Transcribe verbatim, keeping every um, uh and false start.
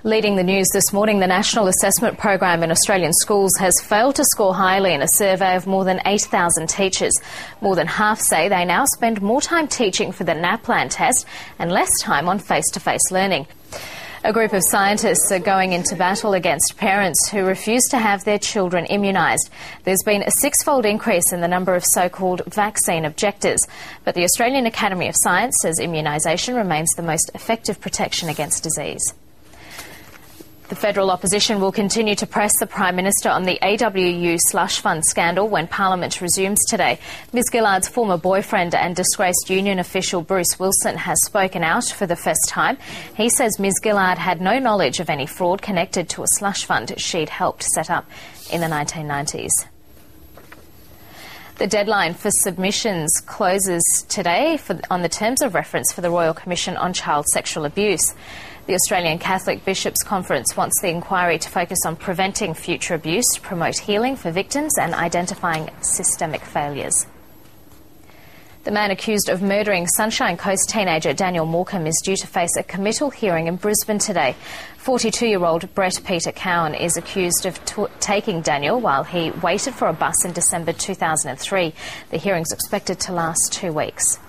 Leading the news this morning, the National Assessment Program in Australian schools has failed to score highly in a survey of more than eight thousand teachers. More than half say they now spend more time teaching for the NAPLAN test and less time on face-to-face learning. A group of scientists are going into battle against parents who refuse to have their children immunised. There's been a six-fold increase in the number of so-called vaccine objectors. But the Australian Academy of Science says immunisation remains the most effective protection against disease. The federal opposition will continue to press the Prime Minister on the A W U slush fund scandal when Parliament resumes today. Ms Gillard's former boyfriend and disgraced union official Bruce Wilson has spoken out for the first time. He says Ms Gillard had no knowledge of any fraud connected to a slush fund she'd helped set up in the nineteen nineties. The deadline for submissions closes today for, on the terms of reference for the Royal Commission on Child Sexual Abuse. The Australian Catholic Bishops' Conference wants the inquiry to focus on preventing future abuse, promote healing for victims and identifying systemic failures. The man accused of murdering Sunshine Coast teenager Daniel Morecambe is due to face a committal hearing in Brisbane today. forty-two-year-old Brett Peter Cowan is accused of t- taking Daniel while he waited for a bus in December two thousand three. The hearing is expected to last two weeks.